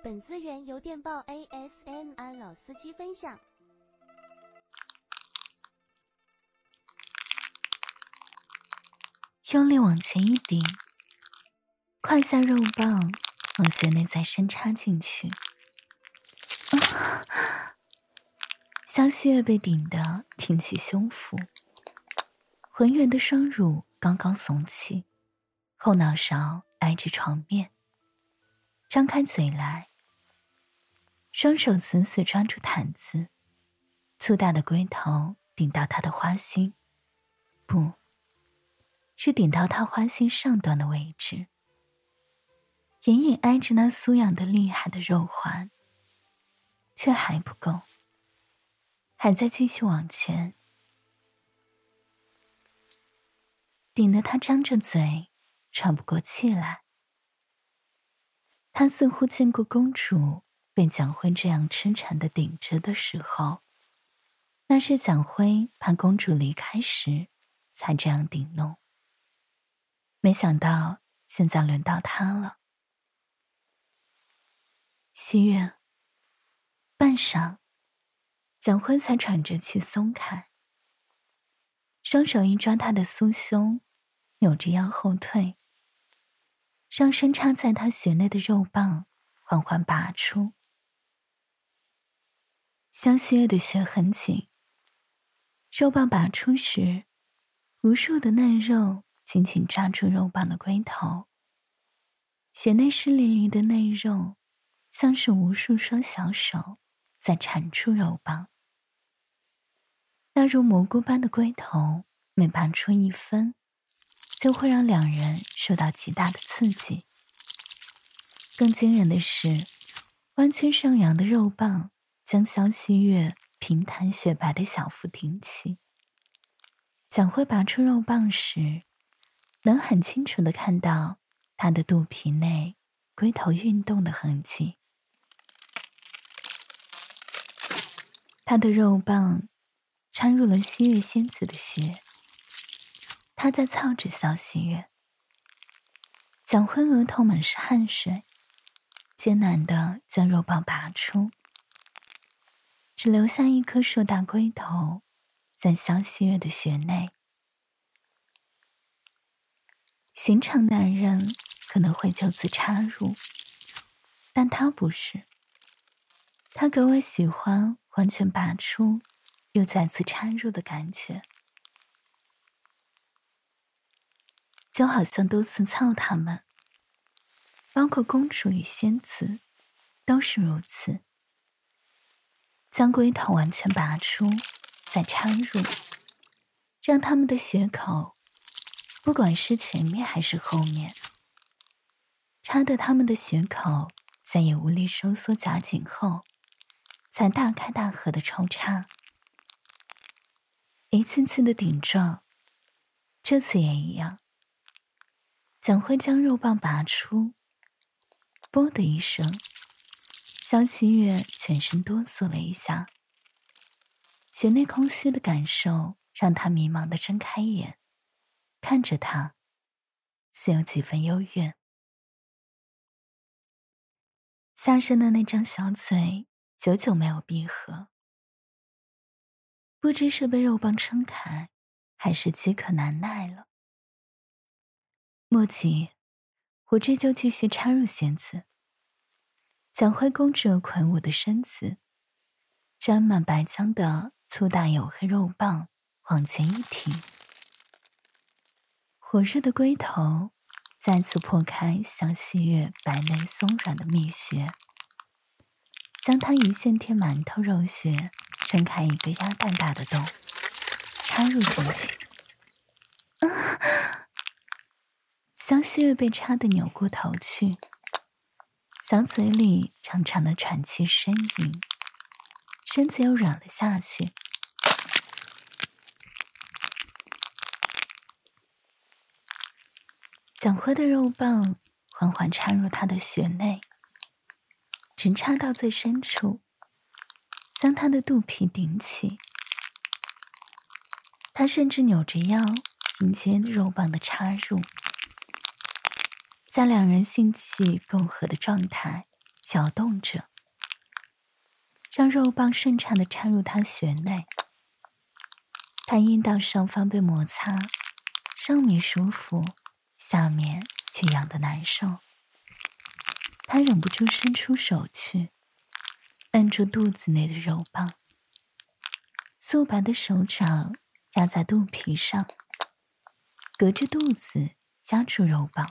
本资源由电报 ASMR 老司机分享。 用力往前一顶，胯下肉棒往穴内再深插进去。香溪月被顶得挺起胸腹，浑圆的双乳刚刚耸起，后脑勺挨着床面，张开嘴来，双手死死抓住毯子，粗大的龟头顶到他的花心，不是顶到他花心上端的位置，隐隐挨着那酥痒的厉害的肉环，却还不够，还在继续往前，顶得他张着嘴喘不过气来。他似乎见过公主被蒋辉这样痴缠地顶着的时候，那是蒋辉怕公主离开时才这样顶弄，没想到现在轮到他了。西月，半晌，蒋辉才喘着气松开，双手一抓他的酥胸，扭着腰后退，上身插在他穴内的肉棒缓缓拔出。香溪月的穴很紧，肉棒拔出时，无数的嫩肉紧紧抓住肉棒的龟头，穴内湿淋淋的内肉像是无数双小手在缠住肉棒。那如蘑菇般的龟头每拔出一分，就会让两人受到极大的刺激。更惊人的是，弯曲上扬的肉棒将香溪月平坦雪白的小腹顶起。蒋辉拔出肉棒时，能很清楚地看到他的肚皮内龟头运动的痕迹。他的肉棒掺入了西月仙子的血，他在操着小西月。蒋辉额头满是汗水，艰难地将肉棒拔出，只留下一颗硕大龟头在小西月的穴内。寻常男人可能会就此插入，但他不是，他格外喜欢完全拔出又再次插入的感觉，就好像多次操他们，包括公主与仙子都是如此。将龟头完全拔出再插入，让他们的穴口不管是前面还是后面，插得他们的穴口再也无力收缩夹紧后，才大开大合的抽插，一次次的顶撞。这次也一样，蒋辉将肉棒拔出，啵的一声，香溪月全身哆嗦了一下，穴内空虚的感受让他迷茫地睁开眼，看着他，似有几分幽怨。下身的那张小嘴久久没有闭合，不知是被肉棒撑开，还是饥渴难耐了。莫急，我这就继续插入仙子。蒋辉弓着魁梧的身子，沾满白浆的粗大黝黑肉棒往前一挺，火热的龟头再次破开香溪月白嫩松软的蜜穴，将它一线天馒头肉穴撑开一个鸭蛋大的洞，插入进去。香溪月被插得扭过头去，小嘴里长长的喘气呻吟，身子又软了下去。蒋辉的肉棒缓缓插入他的穴内，直插到最深处，将他的肚皮顶起。他甚至扭着腰迎接肉棒的插入，在两人性气共合的状态， 搅动着，让肉棒顺畅地插入他穴内。他阴道上方被摩擦，上面舒服，下面却痒得难受。他忍不住伸出手去，按住肚子内的肉棒，素白的手掌压在肚皮上，隔着肚子夹住肉棒。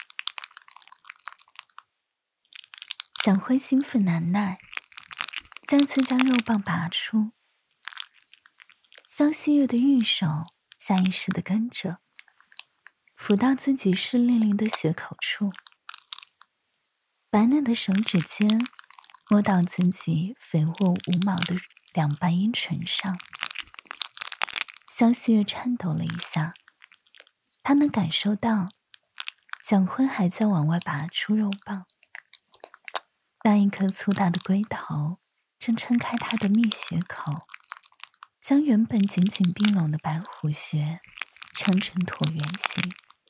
蒋辉兴奋难耐，再次将肉棒拔出。萧希月的玉手下意识地跟着，抚到自己湿淋淋的血口处，白嫩的手指尖摸到自己肥沃无毛的两瓣阴唇上。萧希月颤抖了一下，他能感受到蒋辉还在往外拔出肉棒，那一颗粗大的龟头正撑开他的蜜穴口，将原本紧紧并拢的白虎穴撑成椭圆形。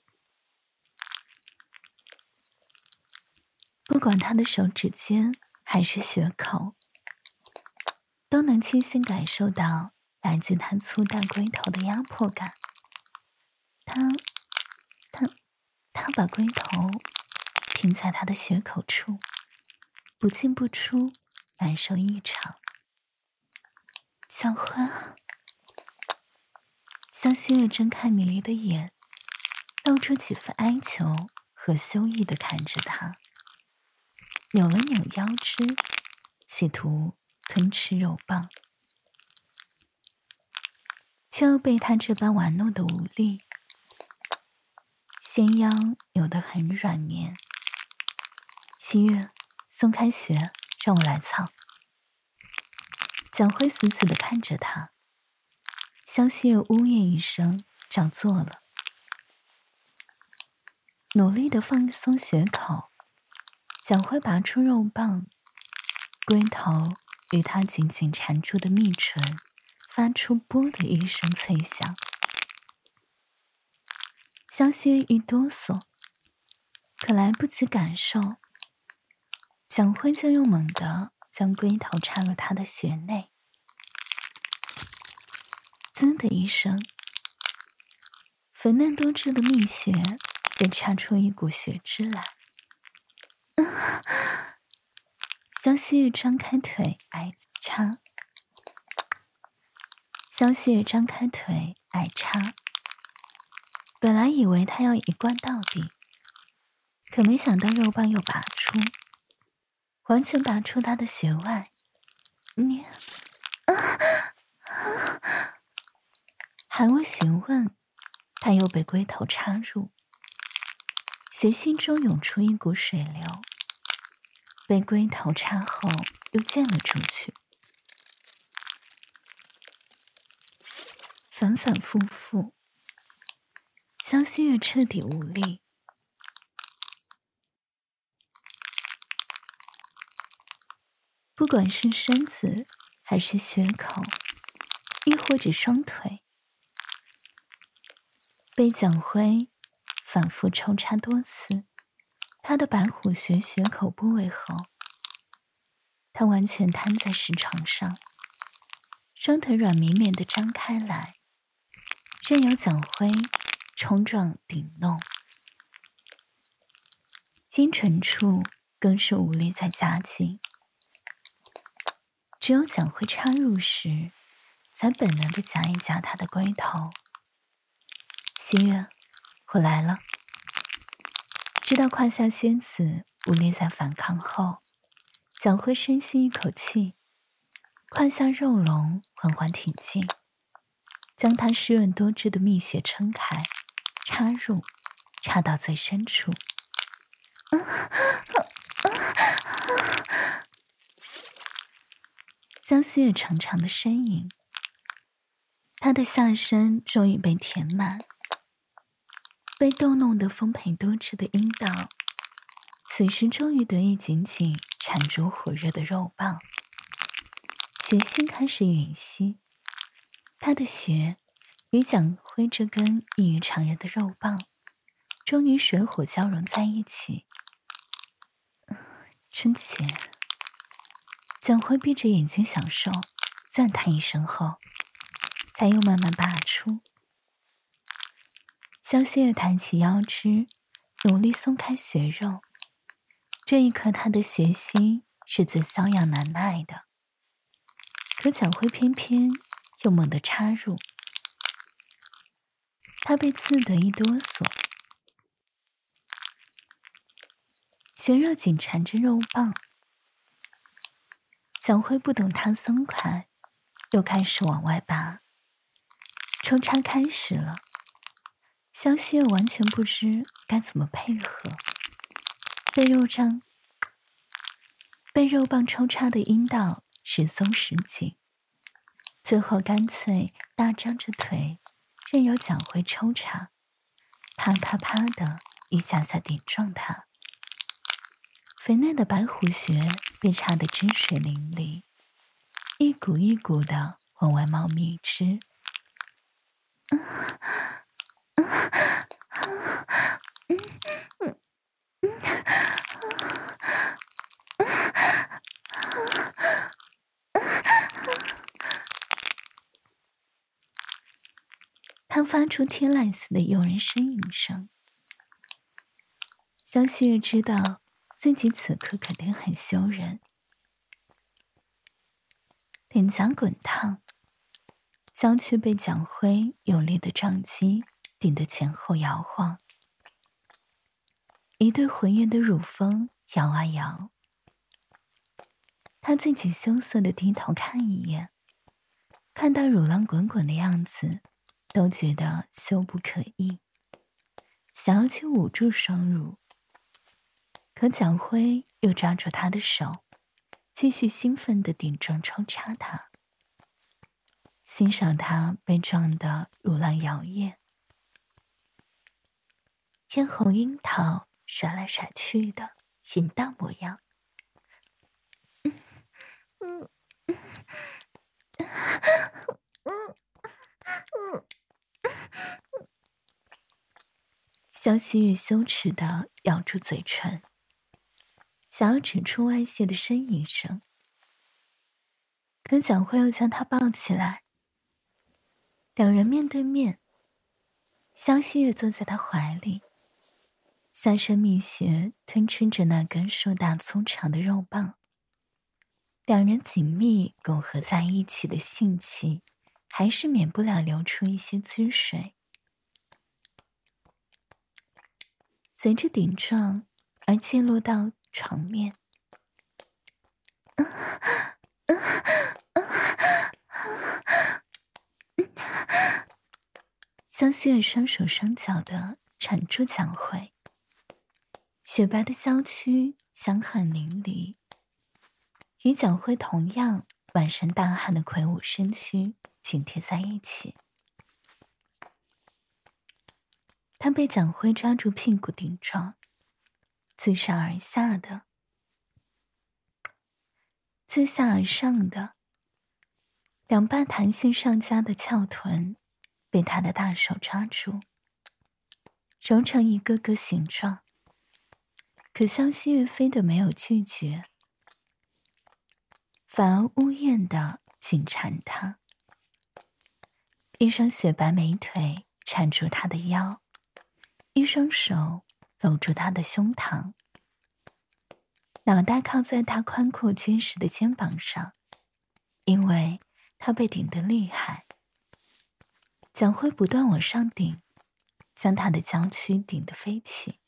不管他的手指尖还是穴口，都能清晰感受到来自他粗大龟头的压迫感。他把龟头停在他的穴口处，不进不出，难受异常。小辉，萧希月睁开迷离的眼，露出几分哀求和羞意地看着他，扭了扭腰肢，企图吞吃肉棒，却又被他这般玩弄的无力。纤腰扭得很软绵。希月，松开穴，让我来操。蒋辉死死地看着他，萧希月呜咽一声，照做了，努力地放松穴口。蒋辉拔出肉棒，龟头与他紧紧缠住的蜜唇发出“啵”的一声脆响。萧希月一哆嗦，可来不及感受，蒋辉就又猛地将龟头插入他的穴内。滋的一声，肥嫩多汁的蜜穴被插出一股血汁来。萧希月张开腿挨插，萧希月张开腿挨插。本来以为他要一灌到底，可没想到肉棒又拔出，完全拔出他的穴外。还未询问，他又被龟头插入，穴心中涌出一股水流，被龟头插后又溅了出去，反反复复。萧希月彻底无力，不管是身子还是穴口，亦或者双腿，被蒋辉反复抽插多次他的白虎穴穴口部位后，他完全瘫在石床上，双腿软绵绵地张开来，任由蒋辉冲撞顶弄，阴唇处更是无力再加紧，只有蒋辉插入时，才本能地夹一夹他的龟头。希月，我来了。知道胯下仙子无力再反抗后，蒋辉深吸一口气，胯下肉笼缓缓挺进，将他湿润多汁的蜜穴撑开，插入，插到最深处。萧希月长长的呻吟，他的下身终于被填满，被逗弄得丰沛多汁的阴道，此时终于得以紧紧缠住火热的肉棒，血心开始吮吸，他的血与蒋辉这根异于常人的肉棒，终于水火交融在一起。 真切。蒋辉闭着眼睛享受，赞叹一声后，才又慢慢拔出。萧希月抬起腰肢，努力松开血肉。这一刻，他的血心是最瘙痒难耐的，可蒋辉偏偏又猛地插入，他被刺得一哆嗦，血肉紧缠着肉棒。蒋辉不等他松开，又开始往外拔，抽插开始了。萧希月完全不知该怎么配合，被肉棒抽插的阴道时松时紧，最后干脆大张着腿，任由蒋辉抽插，啪啪啪的一下下顶撞他。肥嫩的白虎穴被插得汁水淋漓，一股一股的往外冒蜜汁。他发出天籁似的诱人呻吟声。萧希月知道自己此刻肯定很羞人，脸颊滚烫，娇躯被蒋辉有力的撞击顶得前后摇晃，一对浑圆的乳峰摇啊摇。他自己羞涩地低头看一眼，看到乳浪滚滚的样子，都觉得羞不可抑，想要去捂住双乳，可蒋辉又抓住他的手，继续兴奋地顶撞抽插他，欣赏他被撞得乳浪摇曳，嫣红樱桃甩来甩去的淫荡模样。萧希月羞耻地咬住嘴唇，想要指出外泄的呻吟声，可蒋辉又将他抱起来，两人面对面。萧希月坐在他怀里，下身蜜穴吞吃着那根硕大粗长的肉棒，两人紧密苟合在一起的性气，还是免不了流出一些汁水。随着顶撞而溅落到床面。萧希月双手双脚的缠住蒋辉，雪白的娇躯香汗淋漓，与蒋辉同样满身大汗的魁梧身躯紧贴在一起。他被蒋辉抓住屁股顶撞，自上而下的，自下而上的，两瓣弹性上佳的翘臀被他的大手抓住，揉成一个个形状。可萧希月非但没有拒绝，反而呜咽地紧缠他，一双雪白美腿缠住他的腰，一双手搂住他的胸膛，脑袋靠在他宽阔结实的肩膀上。因为他被顶得厉害，蒋辉不断往上顶，将他的娇躯顶得飞起。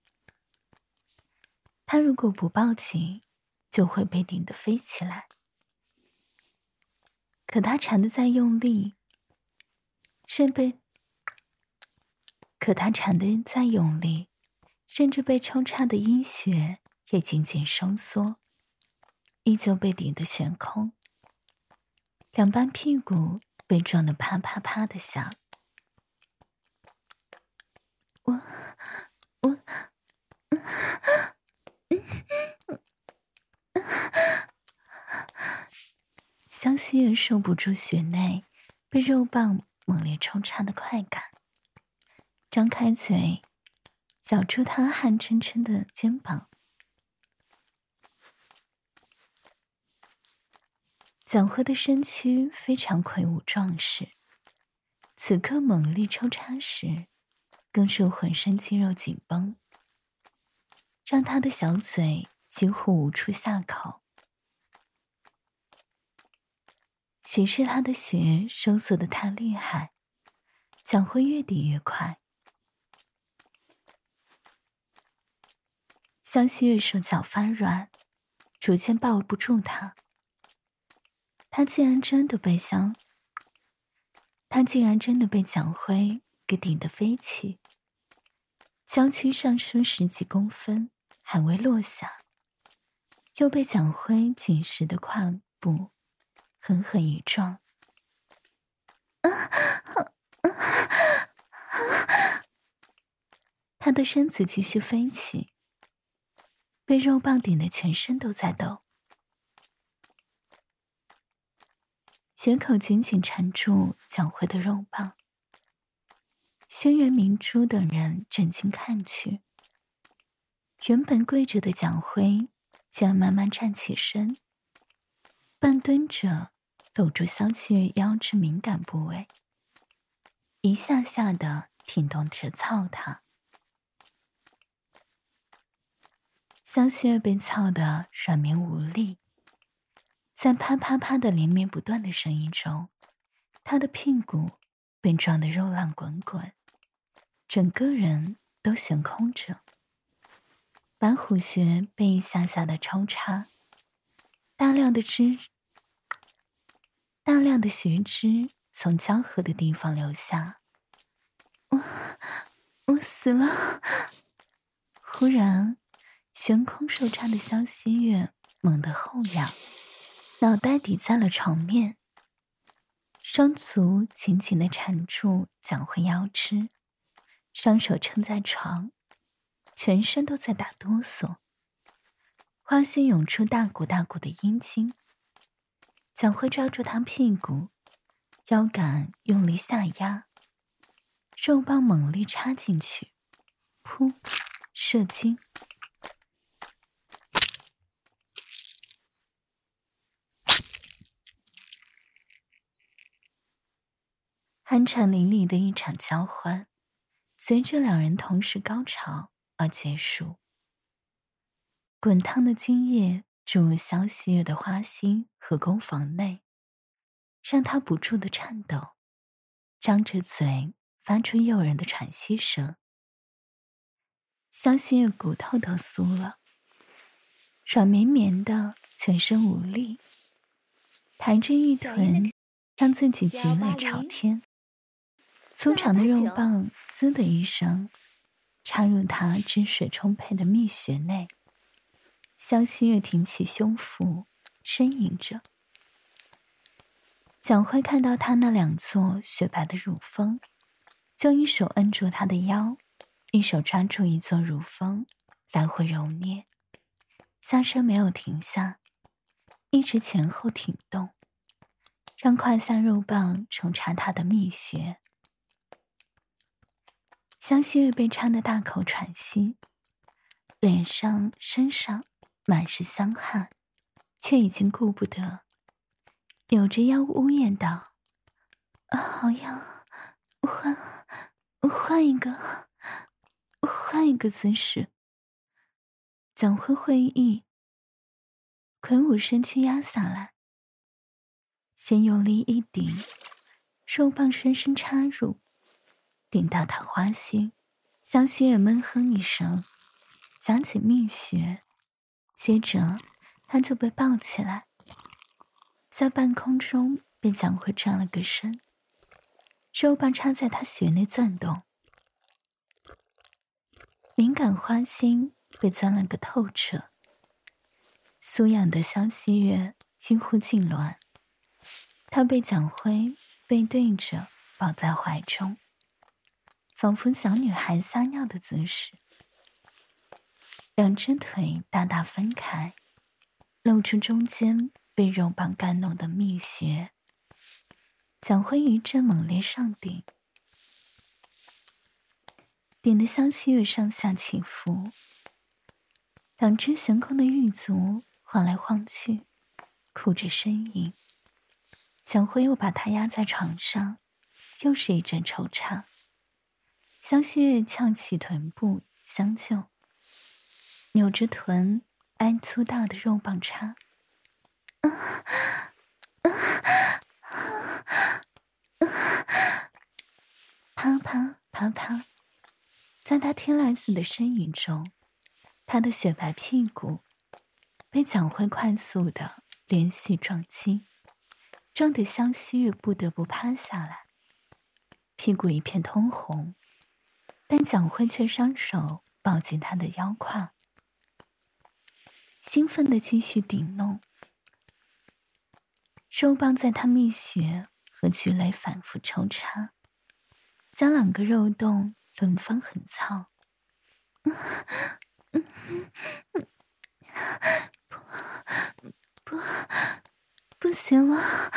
他如果不抱紧，就会被顶得飞起来。可他缠得再用力，甚至被抽插的阴穴也紧紧收缩，依旧被顶得悬空，两瓣屁股被撞得啪啪啪的响。萧希月受不住穴内被肉棒猛烈抽插的快感，张开嘴咬住他汗涔涔的肩膀。 蒋辉的身躯非常魁梧壮实，此刻猛力抽插时，更是浑身肌肉紧绷，让他的小嘴几乎无处下口。许是他的血收缩得太厉害，蒋辉越抵越快。香溪月手脚发软，逐渐抱不住他。他竟然真的被蒋辉给顶得飞起，娇躯上升10几公分，还未落下，又被蒋辉紧实的胯部狠狠一撞。他的身子继续飞起，被肉棒顶得全身都在抖，血口紧紧缠住蒋辉的肉棒。轩辕明珠等人震惊看去，原本跪着的蒋辉竟然慢慢站起身，半蹲着搂住萧七月腰之敏感部位，一下下的挺动着操他。萧七月被操得软绵无力，在啪啪啪的连绵不断的声音中，他的屁股被撞得肉浪滚滚，整个人都悬空着。白虎穴被一下下的抽插，大量的血汁从交合的地方流下。我死了！忽然，悬空受扎的萧希月猛地后仰，脑袋抵在了床面，双足紧紧地缠住蒋辉腰肢，双手撑在床，全身都在打哆嗦，花心涌出大股大股的阴茎。蒋辉抓住他屁股，腰杆用力下压，肉棒猛力插进去，噗，射精。酣畅淋漓的一场交欢，随着两人同时高潮而结束。滚烫的精液注入萧希月的花心和宫房内，让她不住的颤抖，张着嘴发出诱人的喘息声。萧希月骨头都酥了，软绵绵的，全身无力，抬着一臀让自己脊肋朝天，粗长的肉棒滋的一声插入他汁水充沛的蜜穴内。萧希月挺起胸腹呻吟着。蒋辉看到他那2座雪白的乳峰，就一手摁住他的腰，一手抓住一座乳峰来回揉捏，下身没有停下，一直前后挺动，让胯下肉棒冲插他的蜜穴。萧希月被插得大口喘息，脸上身上满是香汗，却已经顾不得，扭着腰呜咽道：好痒，换一个姿势。蒋辉会意，魁梧身躯压下来，先用力一顶，肉棒深深插入，顶到他花心。萧希月闷哼一声，夹起蜜穴，接着他就被抱起来，在半空中被蒋辉转了个身，肉棒插在他穴内钻动，敏感花心被钻了个透彻。酥痒的萧希月几乎痉挛，他被蒋辉背对着抱在怀中，仿佛小女孩撒尿的姿势。2只腿大大分开，露出中间被肉棒干弄的蜜穴。蒋辉一阵猛烈上顶，顶得萧希月上下起伏，2只悬空的玉足晃来晃去，哭着呻吟。 蒋辉又把他压在床上，又是一阵抽插。香溪月翘起臀部相救，扭着臀按粗大的肉棒插。啪啪啪啪，在他天来似的呻吟中，他的雪白屁股被蒋辉快速的连续撞击，撞得香溪月不得不趴下来，屁股一片通红，但蒋辉却双手抱紧他的腰胯，兴奋地继续顶弄，肉棒在他蜜穴和菊蕾反复抽插，将两个肉洞轮番横操。不行了！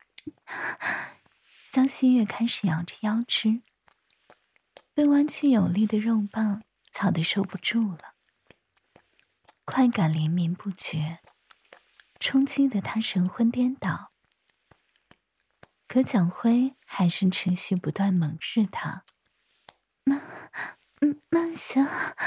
香溪月开始摇着腰肢，被弯曲有力的肉棒操得受不住了，快感连绵不绝，冲击得他神魂颠倒。可蒋辉还是持续不断猛日他，慢些。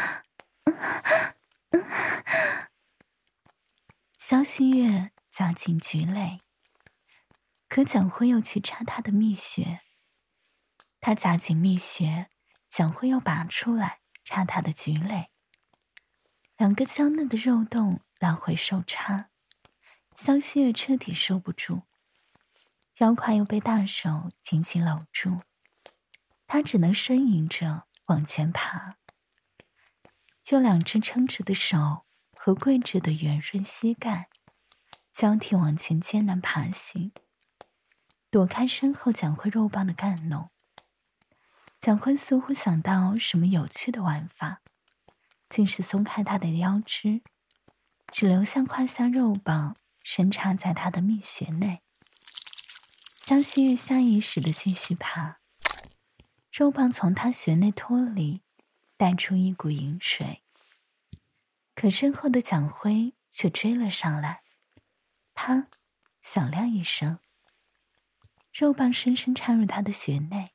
香溪月夹紧菊蕾，可蒋辉又去插他的蜜穴，他夹紧蜜穴，蒋辉又拔出来插他的菊蕾，两个娇嫩的肉洞来回受插，香溪月彻底收不住，腰胯又被大手紧紧搂住，他只能呻吟着往前爬，用两只撑直的手和跪着的圆润膝盖交替往前艰难爬行，躲开身后蒋辉肉棒的干弄。蒋辉似乎想到什么有趣的玩法，竟是松开他的腰肢，只留下胯下肉棒深插在他的蜜穴内。香溪月下意识地继续爬，肉棒从他穴内脱离，带出一股淫水，可身后的蒋辉却追了上来，啪，响亮一声，肉棒深深插入他的穴内。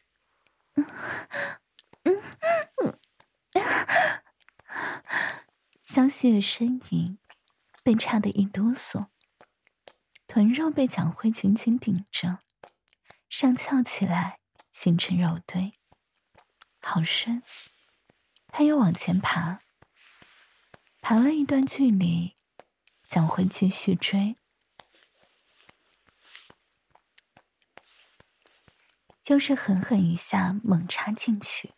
香溪月呻吟，被插得一哆嗦，臀肉被蒋辉紧紧顶着，上翘起来，形成肉堆，好深。他又往前爬，爬了一段距离，蒋辉继续追，又是狠狠一下猛插进去。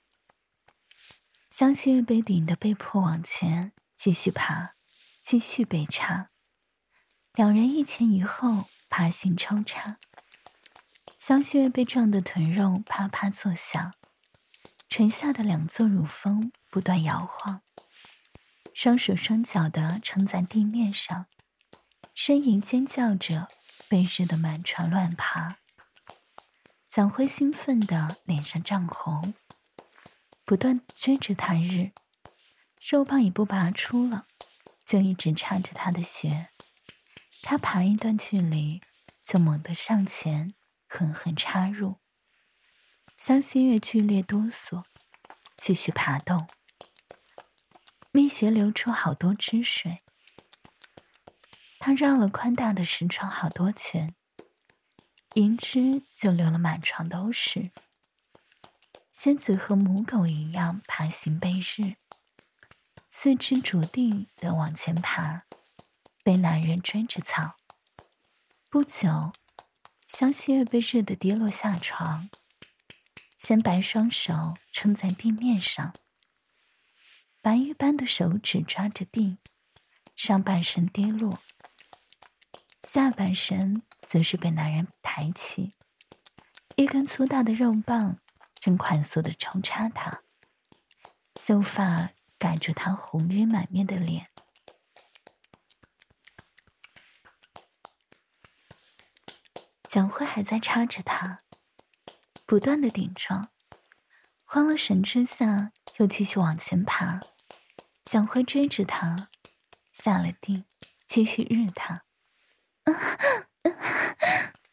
香溪月被顶得被迫往前继续爬，继续被插，两人一前一后爬行抽插。香溪月被撞得臀肉啪啪作响，垂下的两座乳峰不断摇晃，双手双脚地撑在地面上，呻吟尖叫着被日得满床乱爬。蒋辉兴奋的脸上涨红，不断追着他日，肉棒已不拔出了，就一直插着他的穴。他爬一段距离，就猛地上前，狠狠插入。香溪月剧烈哆嗦，继续爬动，蜜穴流出好多汁水。他绕了宽大的石床好多圈，银汁就流了满床都是。仙子和母狗一样爬行被日，四肢着地地往前爬，被男人追着操。不久，香溪月被日得跌落下床，仙白双手撑在地面上，白玉般的手指抓着地，上半身跌落，下半身则是被男人抬起，一根粗大的肉棒正快速地抽插他，秀发盖住他红晕满面的脸。蒋辉还在插着他，不断地顶撞，慌了神之下又继续往前爬。蒋辉追着他，下了地，继续日他。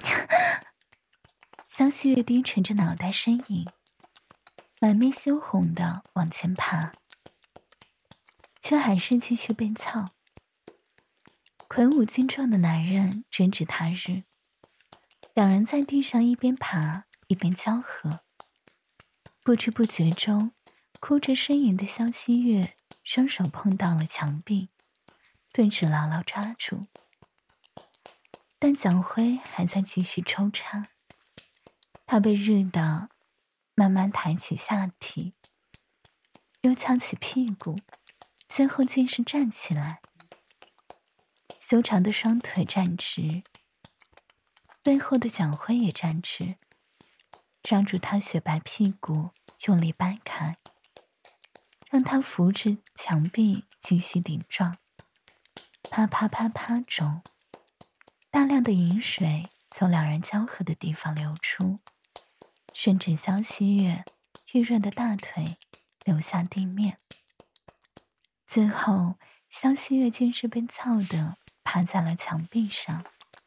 萧希月低垂着脑袋呻吟，满面羞红的往前爬，却还是继续被操。魁梧精壮的男人直指他日，两人在地上一边爬一边交合。不知不觉中，哭着呻吟的萧希月双手碰到了墙壁，顿时牢牢抓住。但蒋辉还在继续抽插，他被日的慢慢抬起下体，又翘起屁股，最后竟是站起来，修长的双腿站直，背后的蒋辉也站直，抓住他雪白屁股用力掰开，让他扶着墙壁继续顶撞。啪啪啪啪中，大量的饮水从两人交合的地方流出，顺着萧希月玉润的大腿流下地面。最后，萧希月竟是被操得趴在了墙壁上，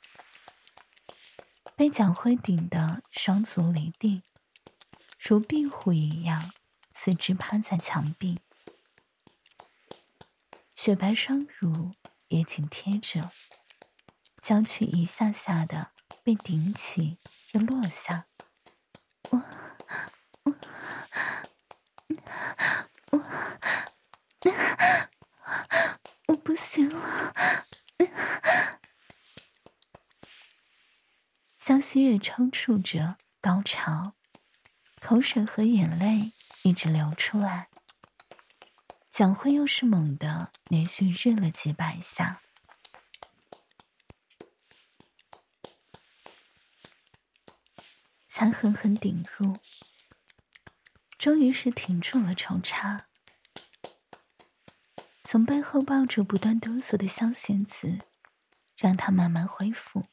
被蒋辉顶得双足离地，如壁虎一样四肢趴在墙壁，雪白双乳也紧贴着，娇躯一下下的被顶起又落下。我不行了。萧希月抽搐着高潮，口水和眼泪一直流出来。蒋辉又是猛地连续日了几百下，才狠狠顶入，终于是停住了抽插。从背后抱住不断哆嗦的萧贤子，让他慢慢恢复。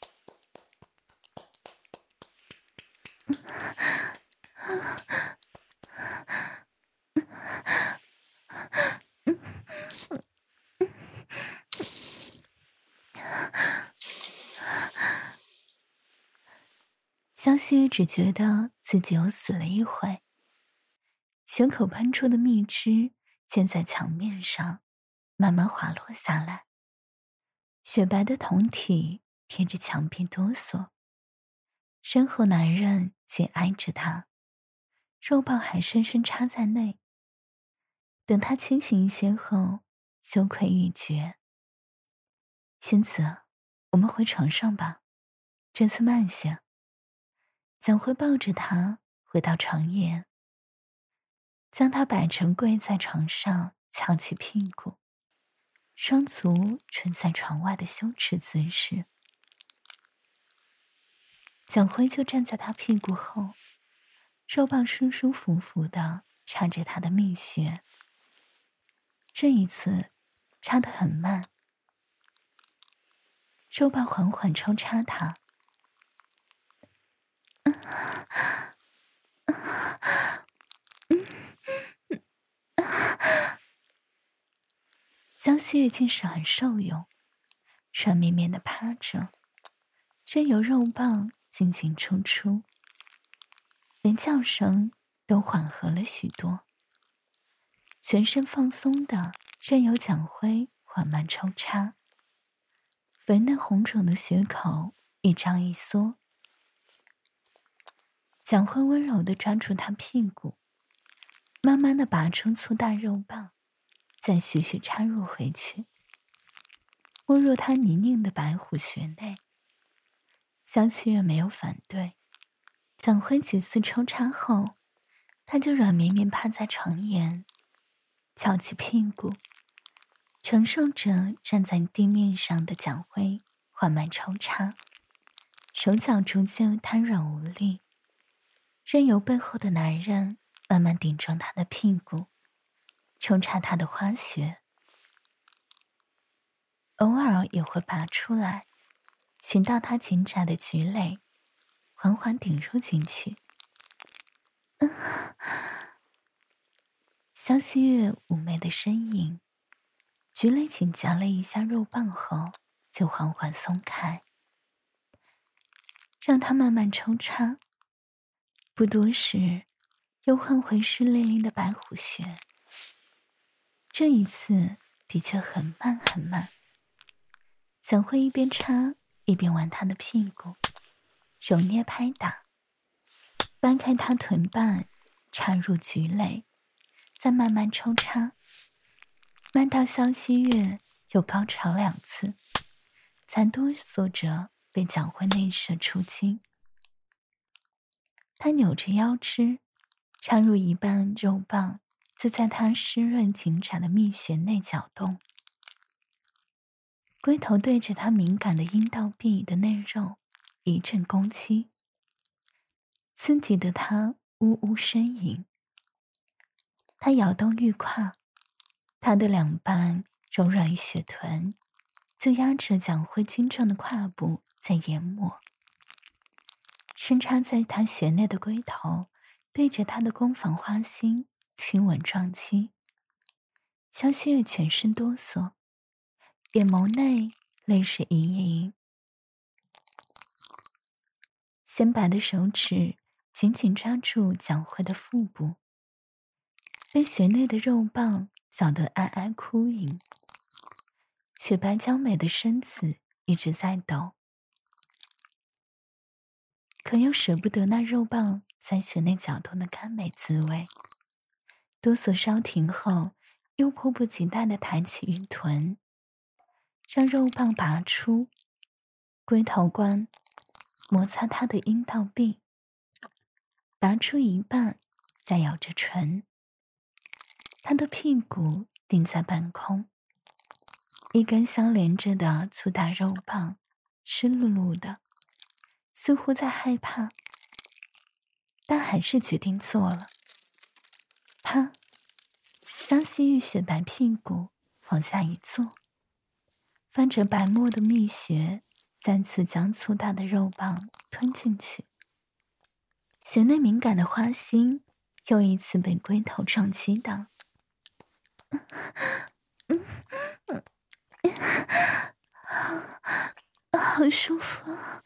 萧希只觉得自己又死了一回，血口喷出的蜜汁溅在墙面上，慢慢滑落下来。雪白的胴体贴着墙壁哆嗦，身后男人紧挨着他，肉棒还深深插在内。等他清醒一些后，羞愧欲绝。仙子，我们回床上吧，这次慢些。蒋辉抱着他回到床沿，将他摆成跪在床上，翘起屁股，双足撑在床外的羞耻姿势。蒋辉就站在他屁股后，肉棒舒舒服服地插着他的蜜穴。这一次插得很慢，肉棒缓缓抽插他。萧希月竟是很受用，软绵绵地趴着，任由肉棒进进出出，连叫声都缓和了许多。全身放松的任由蒋辉缓慢抽插，肥嫩红肿的血口一张一缩。蒋辉温柔地抓住他屁股，慢慢地拔出粗大肉棒，再徐徐插入回去，没入他泥泞的白虎穴内。萧希月没有反对，蒋辉几次抽插后，他就软绵绵趴在床沿，翘起屁股，承受着站在地面上的蒋辉缓慢抽插，手脚逐渐瘫软无力，任由背后的男人慢慢顶撞他的屁股，抽插他的花穴，偶尔也会拔出来，寻到他紧窄的菊蕾，缓缓顶入进去。萧希月妩媚的身影，菊蕾紧夹了一下肉棒后，就缓缓松开， 让他慢慢抽插。不多时，又换回湿淋淋的白虎穴。这一次的确很慢很慢。蒋慧一边插一边玩他的屁股，揉捏拍打，掰开他臀瓣，插入菊蕾，再慢慢抽插，慢到萧希月又高潮2次，才哆嗦着被蒋慧内射出精。他扭着腰肢，插入一半肉棒，就在他湿润紧窄的蜜穴内搅动。龟头对着他敏感的阴道壁的内肉一阵攻击，刺激得他呜呜呻吟。他摇动玉胯，他的两瓣柔软雪臀就压着蒋慧精壮的胯部在研磨。深插在他穴内的龟头对着他的宫房花心亲吻撞击。萧希月全身哆嗦，眼眸内泪水盈盈，纤白的手指紧紧抓住蒋慧的腹部，被穴内的肉棒搅得哀哀哭吟。雪白娇美的身子一直在抖，可又舍不得那肉棒在穴内搅动的甘美滋味。哆嗦稍停后，又迫不及待地抬起玉臀，让肉棒拔出，龟头关摩擦他的阴道壁，拔出一半，再咬着唇。他的屁股顶在半空，一根相连着的粗大肉棒湿漉漉的，似乎在害怕，但还是决定做了。啪！萧希月雪白屁股往下一坐，翻着白沫的蜜穴再次将粗大的肉棒吞进去。穴内敏感的花心又一次被龟头撞击到。好舒服。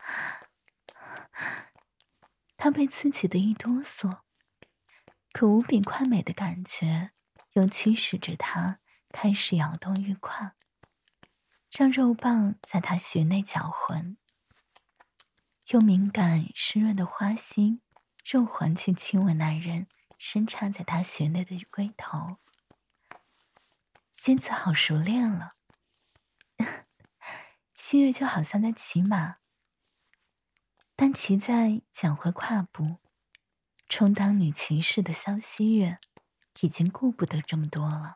他被刺激的一哆嗦，可无比快美的感觉又驱使着他开始摇动玉胯，让肉棒在他穴内搅浑，用敏感湿润的花心肉环去亲吻男人深插在他穴内的龟头。仙子好熟练了。希月就好像在骑马，但骑在蒋慧胯部，充当女骑士的萧希月已经顾不得这么多了。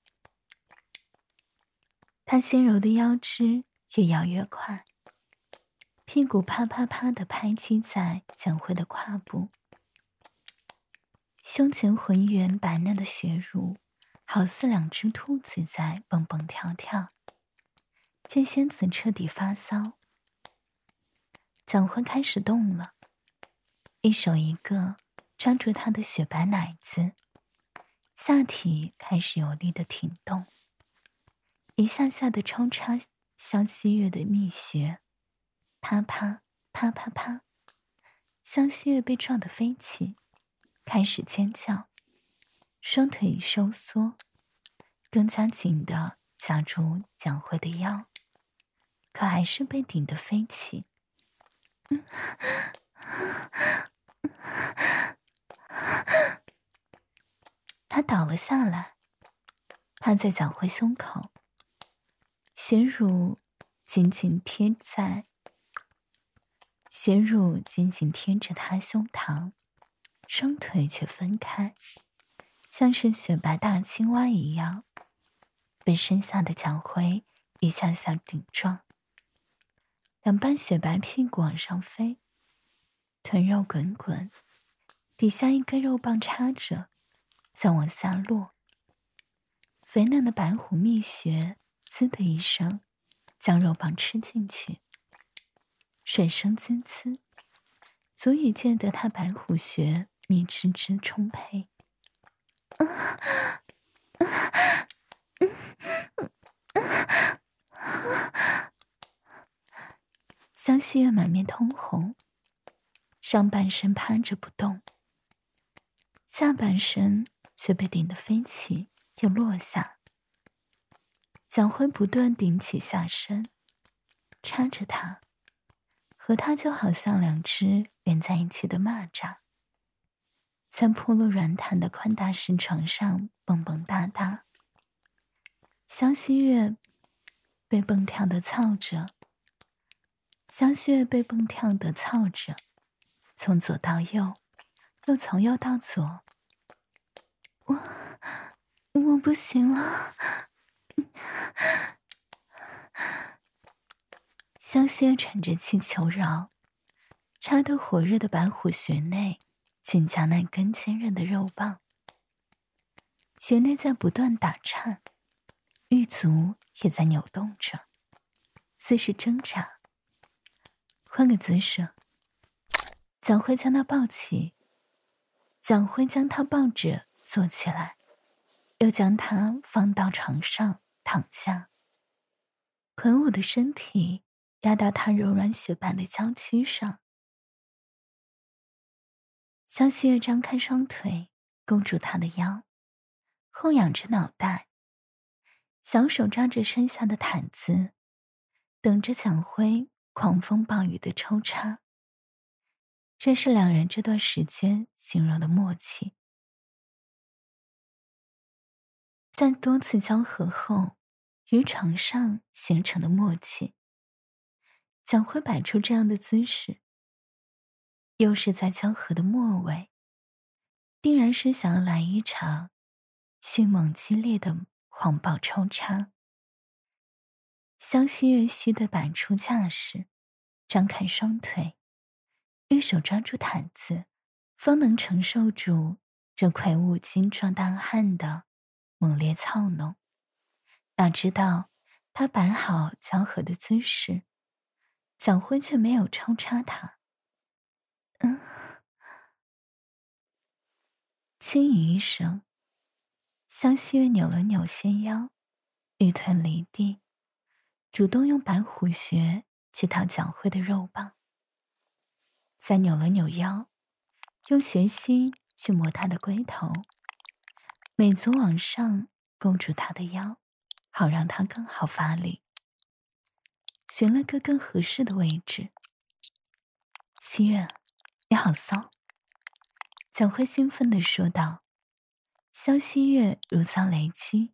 她纤柔的腰肢越摇越快，屁股啪啪啪地拍击在蒋慧的胯部，胸前浑圆白嫩的血乳好似2只兔子在蹦蹦跳跳。见仙子彻底发骚，蒋慧开始动了，一手一个抓住她的雪白奶子，下体开始有力的挺动，一下下的抽插萧希月的蜜穴，啪啪啪啪啪。萧希月被撞得飞起，开始尖叫，双腿收缩，更加紧地夹住蒋慧的腰，可还是被顶得飞起。他倒了下来，趴在蒋慧胸口，血乳紧紧贴着他胸膛，双腿却分开，像是雪白大青蛙一样，被身下的蒋慧一下下顶撞。2瓣雪白屁股往上飞，臀肉滚滚，底下一根肉棒插着，再往下落。肥嫩的白虎蜜穴滋的一声将肉棒吃进去，水声滋滋，足以见得他白虎穴蜜汁之充沛。萧希月满面通红， 上半身趴着不动，下半身却被顶得飞起又落下。蒋辉不断顶起下身，插着他，和他就好像两只连在一起的蚂蚱，在铺路软毯的宽大石床上蹦蹦哒哒。肖希月被蹦跳的操着，从左到右，又从右到左。我不行了。肖希月喘着气求饶，插得火热的白虎穴内紧夹那根坚韧的肉棒，穴内在不断打颤，玉足也在扭动着，似是挣扎。换个姿势，蒋辉将他抱着坐起来，又将他放到床上躺下，魁梧的身体压到他柔软雪白的娇躯上。肖希月张开双腿勾住他的腰，后仰着脑袋，小手抓着身下的毯子，等着蒋辉狂风暴雨的抽插。这是两人这段时间形容的默契。在多次交合后，于床上形成的默契。蒋辉摆出这样的姿势，又是在交合的末尾，定然是想要来一场迅猛激烈的狂暴抽插。肖希月虚地摆出架势，张开双腿，一手抓住毯子，方能承受住这魁梧精壮大汉的猛烈操弄。哪知道他摆好交合的姿势，蒋辉却没有抽插他。轻吟一声，肖希月扭了扭纤腰，玉腿离地，主动用白虎穴去套蒋辉的肉棒，再扭了扭腰，用穴心去磨他的龟头，美足往上勾住他的腰，好让他更好发力。选了个更合适的位置。希月，你好骚！蒋辉兴奋地说道。肖希月如遭雷击，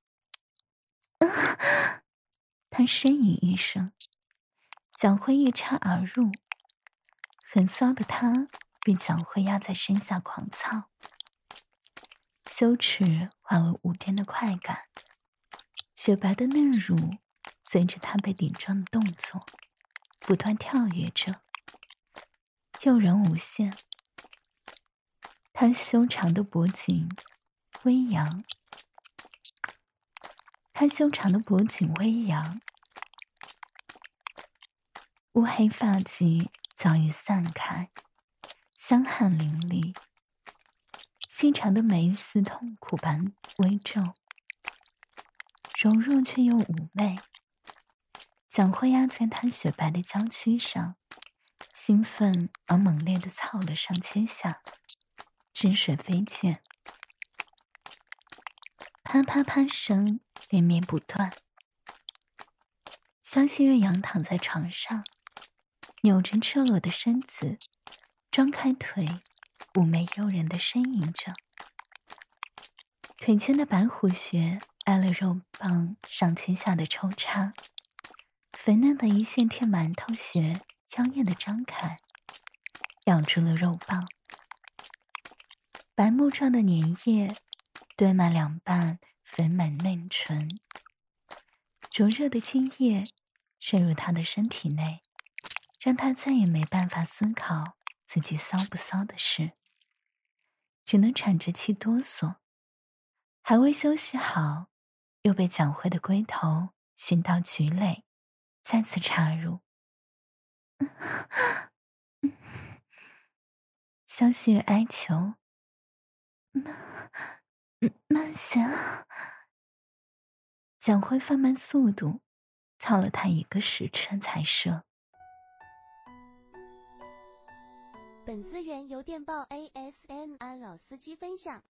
他呻吟一声，蒋辉一插而入，很骚的他被蒋辉压在身下狂操，羞耻化为无边的快感，雪白的嫩乳随着他被顶撞的动作不断跳跃着，诱人无限。他修长的脖颈微扬，乌黑发髻早已散开，香汗淋漓，细长的眉似痛苦般微皱，柔弱却又妩媚。蒋辉压在他雪白的娇躯上，兴奋而猛烈地操了上千下，汁水飞溅，啪啪啪声连绵不断。肖希月仰躺在床上，扭着赤裸的身子，张开腿，妩媚诱人地呻吟着。腿间的白虎穴挨了肉棒上千下的抽插，肥嫩的一线天馒头穴娇艳地张开，咬住了肉棒。白沫状的粘液堆满两瓣肥美嫩唇，灼热的精液渗入他的身体内，让他再也没办法思考自己骚不骚的事，只能喘着气哆嗦。还未休息好，又被蒋辉的龟头寻到菊蕾，再次插入。肖希月哀求：“慢些啊！”蒋辉放慢速度，操了他1个时辰才射。 本资源由电报 ASMR 老司机分享。